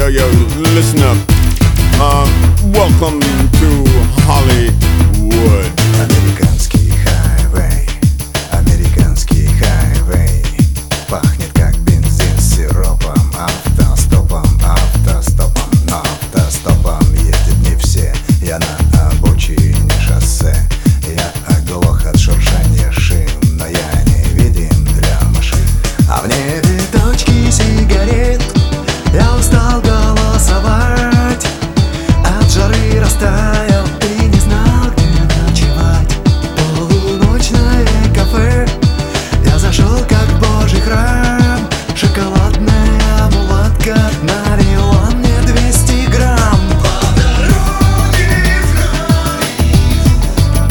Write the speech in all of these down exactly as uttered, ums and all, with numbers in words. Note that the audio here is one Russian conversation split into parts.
yo, yo, listen up. Uh, welcome to Hollywood. Американский хайвей, американский хайвей. Пахнет как бензин с сиропом, автостопом, автостопом. Но автостопом ездят не все. Я на обочине шоссе. Я оглох от шуршания шин, но я не видим для машин. А в небе точки сигарет. Я устал голосовать. От жары растаял и не знал, где ночевать. Полуночное кафе. Я зашел как в Божий храм. Шоколадная мулатка налила мне двести грамм. По дороге в Голливуд.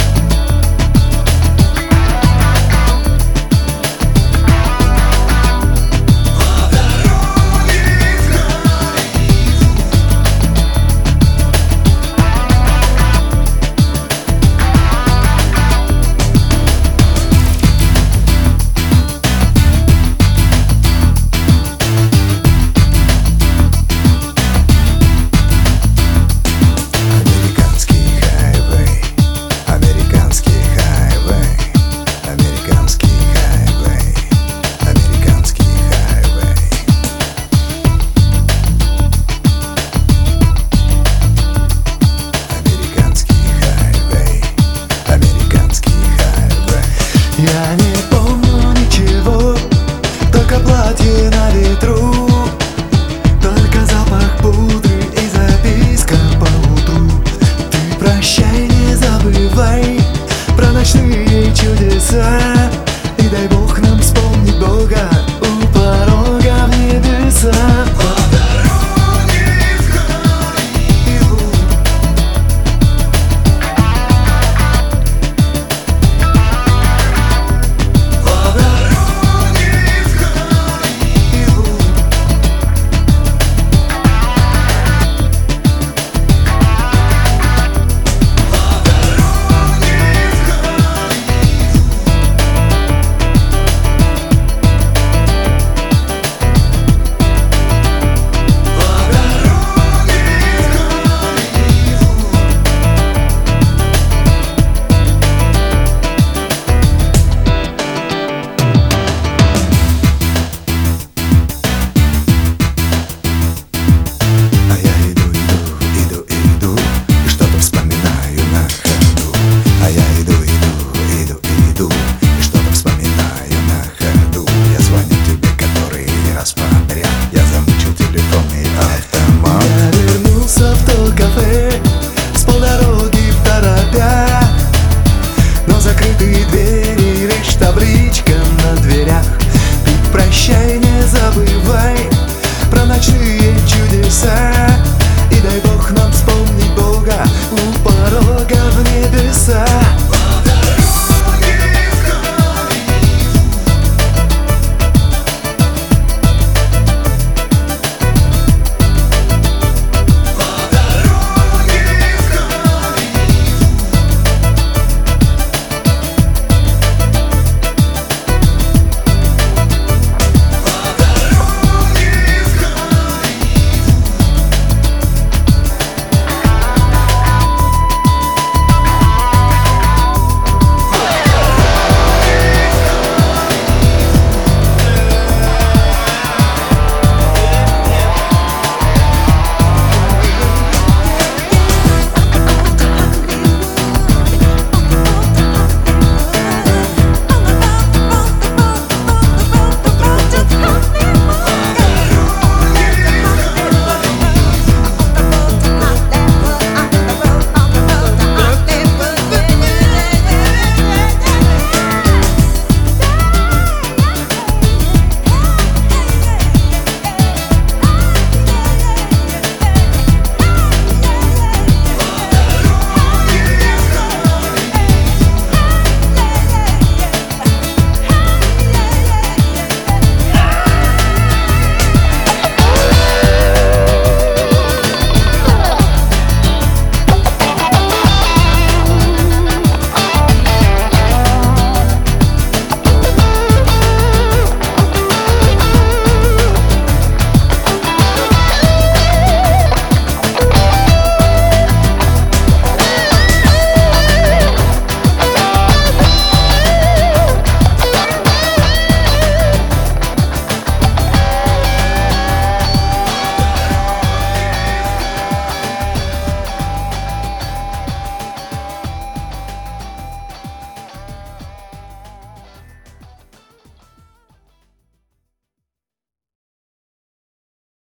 По дороге в Голливуд. Американский хайвей, американский хайвей, американский хайвей, американский хайвей. Американский хайвей, американский хайвей. Я не помню ничего, только платье на ветру, только запах пудры и записка по утру. Ты прощай, не забывай про ночные чудеса. И дай Бог нам вспомнить Бога у порога в небеса. По дороге в Голливуд. По дороге в Голливуд. А я иду, иду, иду, иду, и что-то вспоминаю на ходу. А я иду, иду, иду, иду, и что-то вспоминаю на ходу. Я звоню тебе который раз подряд. Я замучил телефонный автомат. Я вернулся в то кафе с полдороги в торопях. Но закрытые двери, лишь табличка на дверях. Ты прощай, не забывай про ночные чудеса.